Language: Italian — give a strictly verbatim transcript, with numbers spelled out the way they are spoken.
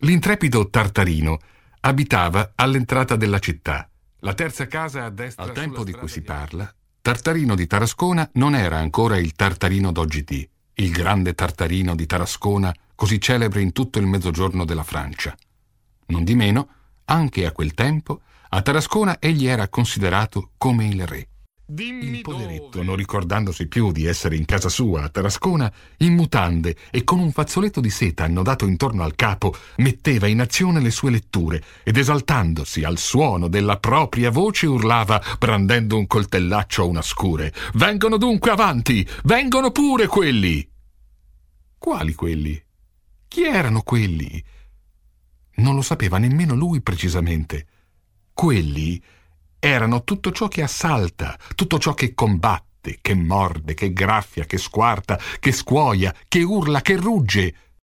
L'intrepido Tartarino abitava all'entrata della città, la terza casa a destra. Al tempo di cui si parla, Tartarino di Tarascona non era ancora il Tartarino d'Oggidì, il grande Tartarino di Tarascona, così celebre in tutto il mezzogiorno della Francia. Non di meno, anche a quel tempo, a Tarascona egli era considerato come il re. Dimmi il poveretto, dove. non ricordandosi più di essere in casa sua a Tarascona, in mutande e con un fazzoletto di seta annodato intorno al capo, metteva in azione le sue letture ed esaltandosi al suono della propria voce urlava, brandendo un coltellaccio a una scure: «Vengono dunque avanti! Vengono pure quelli!» Quali quelli? Chi erano quelli? Non lo sapeva nemmeno lui precisamente. Quelli erano tutto ciò che assalta, tutto ciò che combatte, che morde, che graffia, che squarta, che scuoia, che urla, che rugge.